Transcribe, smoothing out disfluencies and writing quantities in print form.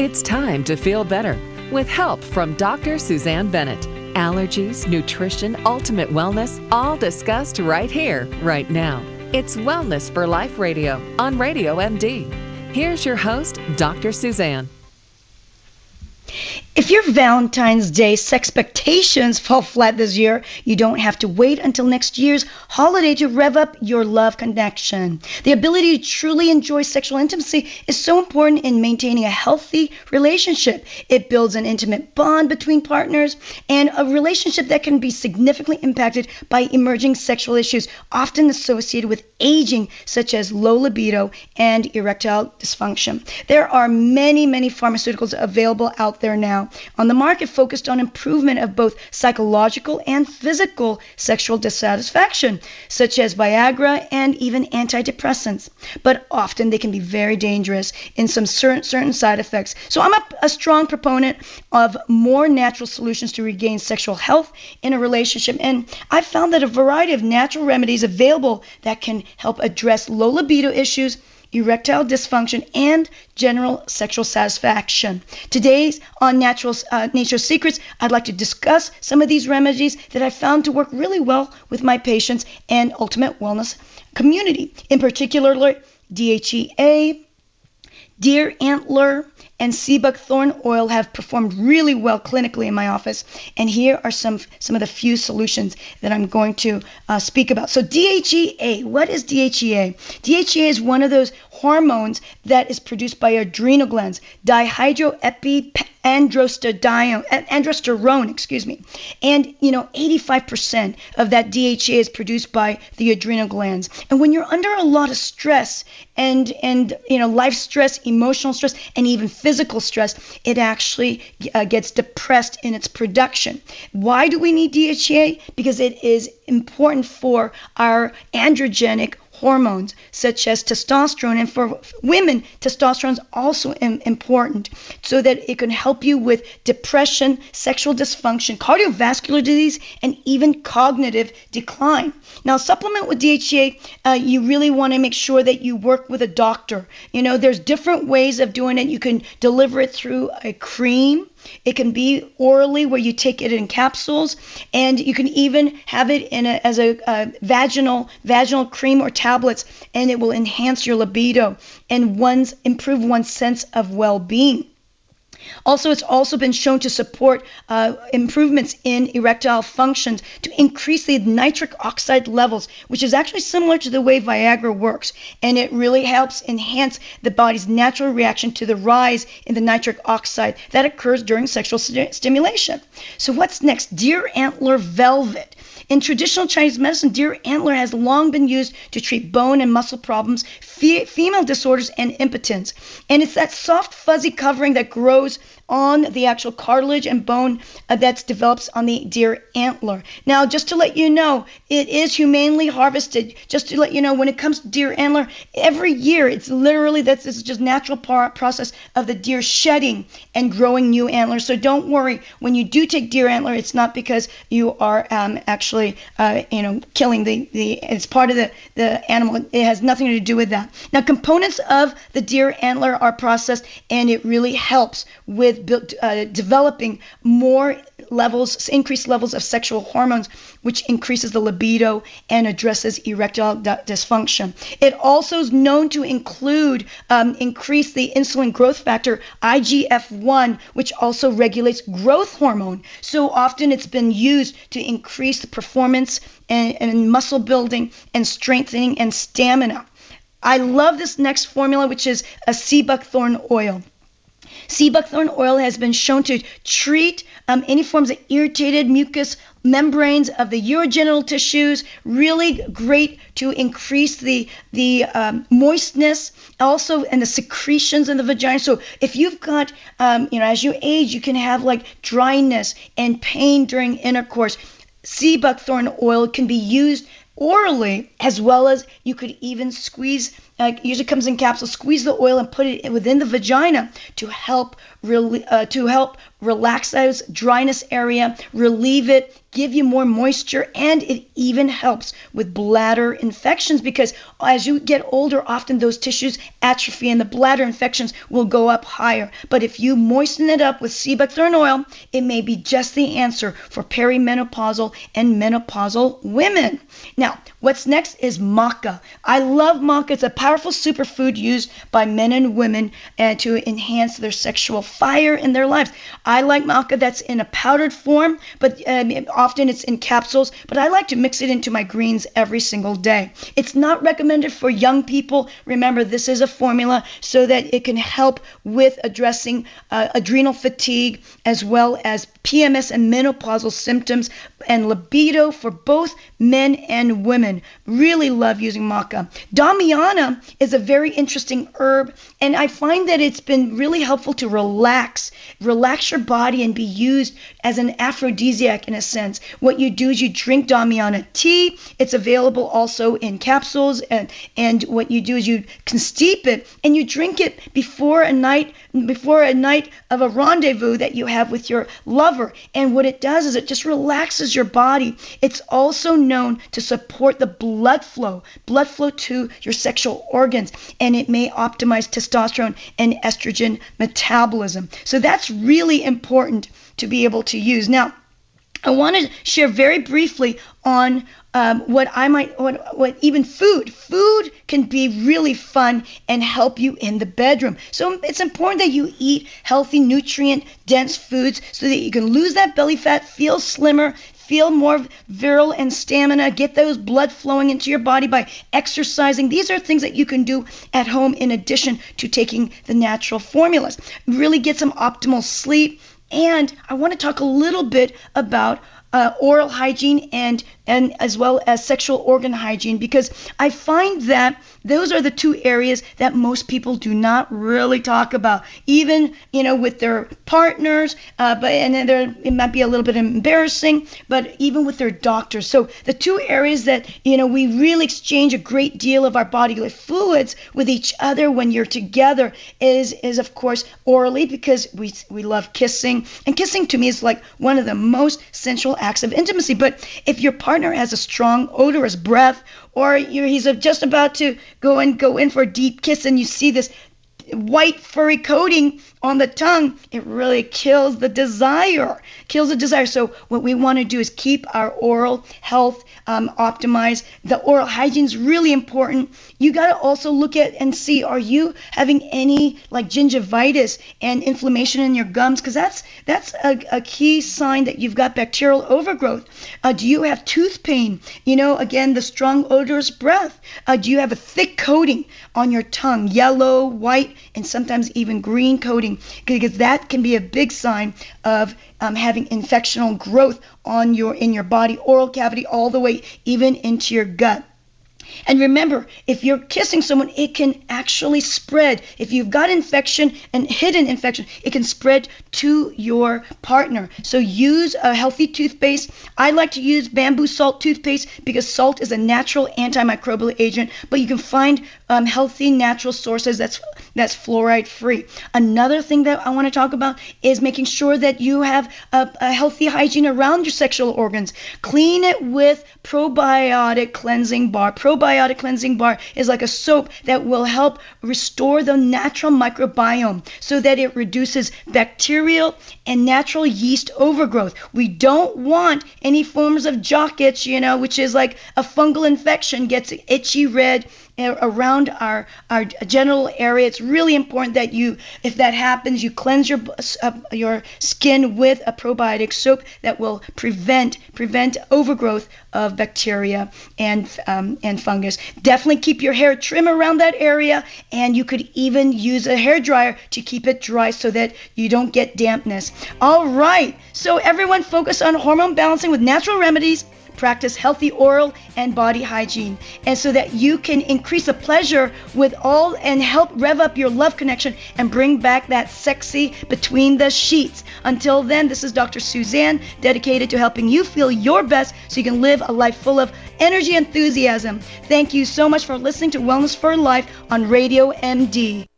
It's time to feel better with help from Dr. Suzanne Bennett. Allergies, nutrition, ultimate wellness, all discussed right here, right now. It's Wellness for Life Radio on Radio MD. Here's your host, Dr. Suzanne. If your Valentine's Day expectations fall flat this year, you don't have to wait until next year's holiday to rev up your love connection. The ability to truly enjoy sexual intimacy is so important in maintaining a healthy relationship. It builds an intimate bond between partners and a relationship that can be significantly impacted by emerging sexual issues, often associated with aging, such as low libido and erectile dysfunction. There are many pharmaceuticals available out there now on the market focused on improvement of both psychological and physical sexual dissatisfaction, such as Viagra and even antidepressants. But often they can be very dangerous in some certain side effects. So I'm a strong proponent of more natural solutions to regain sexual health in a relationship, and I've found that a variety of natural remedies available that can help address low libido issues, erectile dysfunction, and general sexual satisfaction. Today's on Natural Secrets, I'd like to discuss some of these remedies that I found to work really well with my patients and ultimate wellness community. In particular, DHEA, deer antler, and sea buckthorn oil have performed really well clinically in my office. And here are some of the few solutions that I'm going to speak about. So DHEA, what is DHEA? DHEA is one of those hormones that is produced by adrenal glands, androsterone, and 85% of that DHEA is produced by the adrenal glands. And when you're under a lot of stress and life stress, emotional stress, and even physical stress, it actually gets depressed in its production. Why do we need DHEA? Because it is important for our androgenic hormones such as testosterone, and for women testosterone is also important so that it can help you with depression, sexual dysfunction, cardiovascular disease, and even cognitive decline. Now, supplement with DHEA, you really want to make sure that you work with a doctor. There's different ways of doing it. You can deliver it through a cream. It can be orally, where you take it in capsules, and you can even have it as a vaginal cream or tablets, and it will enhance your libido and improve one's sense of well-being. Also, it's also been shown to support improvements in erectile functions to increase the nitric oxide levels, which is actually similar to the way Viagra works. And it really helps enhance the body's natural reaction to the rise in the nitric oxide that occurs during sexual stimulation. So what's next? Deer antler velvet. In traditional Chinese medicine, deer antler has long been used to treat bone and muscle problems, female disorders, and impotence. And it's that soft, fuzzy covering that grows on the actual cartilage and bone that develops on the deer antler. Now, just to let you know, it is humanely harvested. Just to let you know, when it comes to deer antler, every year it's literally this is just natural process of the deer shedding and growing new antlers. So don't worry, when you do take deer antler, it's not because you are actually killing the it's part of the animal. It has nothing to do with that. Now, components of the deer antler are processed, and it really helps with developing increased levels of sexual hormones, which increases the libido and addresses erectile dysfunction. It also is known to include increase the insulin growth factor, IGF-1, which also regulates growth hormone. So often it's been used to increase the performance and muscle building and strengthening and stamina. I love this next formula, which is a sea buckthorn oil. Sea buckthorn oil has been shown to treat any forms of irritated mucous membranes of the urogenital tissues. Really great to increase the moistness, also, and the secretions in the vagina. So if you've got, as you age, you can have like dryness and pain during intercourse. Sea buckthorn oil can be used orally, as well as you could even squeeze usually comes in capsules. Squeeze the oil and put it within the vagina to help relax those dryness area, relieve it, give you more moisture, and it even helps with bladder infections, because as you get older, often those tissues atrophy and the bladder infections will go up higher. But if you moisten it up with sea buckthorn oil, it may be just the answer for perimenopausal and menopausal women. Now, what's next is maca. I love maca. It's a powerful superfood used by men and women to enhance their sexual fire in their lives. I like maca that's in a powdered form, but often it's in capsules, but I like to mix it into my greens every single day. It's not recommended for young people. Remember, this is a formula so that it can help with addressing adrenal fatigue as well as PMS and menopausal symptoms and libido for both men and women. Really love using maca. Damiana is a very interesting herb, and I find that it's been really helpful to relax your body and be used as an aphrodisiac in a sense. What you do is you drink Damiana tea. It's available also in capsules, and what you do is you can steep it and you drink it before a night of a rendezvous that you have with your lover. And what it does is it just relaxes your body. It's also known to support the blood flow to your sexual organs, and it may optimize testosterone and estrogen metabolism. So that's really important to be able to use. Now, I want to share very briefly on what even food. Food can be really fun and help you in the bedroom. So it's important that you eat healthy, nutrient-dense foods so that you can lose that belly fat, feel slimmer, feel more virile and stamina, get those blood flowing into your body by exercising. These are things that you can do at home in addition to taking the natural formulas. Really get some optimal sleep. And I want to talk a little bit about oral hygiene and as well as sexual organ hygiene, because I find that those are the two areas that most people do not really talk about, even with their partners, it might be a little bit embarrassing, but even with their doctors. So the two areas that we really exchange a great deal of our bodily fluids with each other when you're together is of course orally, because we love kissing, and kissing to me is like one of the most sensual acts of intimacy. But if your partner has a strong odorous breath, or he's just about to go in for a deep kiss, and you see this white furry coating on the tongue, it really kills the desire. So what we want to do is keep our oral health optimized. The oral hygiene is really important. You got to also look at and see, are you having any like gingivitis and inflammation in your gums? Because that's a key sign that you've got bacterial overgrowth. Do you have tooth pain? Again, the strong odorous breath. Do you have a thick coating on your tongue, yellow, white, and sometimes even green coating? Because that can be a big sign of having infectional growth in your body, oral cavity, all the way even into your gut. And remember, if you're kissing someone, it can actually spread. If you've got infection and hidden infection, it can spread to your partner. So use a healthy toothpaste. I like to use bamboo salt toothpaste because salt is a natural antimicrobial agent, but you can find healthy natural sources that's fluoride free. Another thing that I want to talk about is making sure that you have a healthy hygiene around your sexual organs. Clean it with probiotic cleansing bar. Probiotic cleansing bar is like a soap that will help restore the natural microbiome so that it reduces bacterial and natural yeast overgrowth. We don't want any forms of jock itch, which is like a fungal infection, gets itchy red around our genital area. It's really important that if that happens, you cleanse your skin with a probiotic soap that will prevent overgrowth of bacteria and fungus. Definitely keep your hair trim around that area, and you could even use a hair dryer to keep it dry so that you don't get dampness. All right, so everyone focus on hormone balancing with natural remedies. Practice healthy oral and body hygiene, and so that you can increase the pleasure with all and help rev up your love connection and bring back that sexy between the sheets. Until then, this is Dr. Suzanne, dedicated to helping you feel your best so you can live a life full of energy, enthusiasm. Thank you so much for listening to Wellness for Life on Radio MD.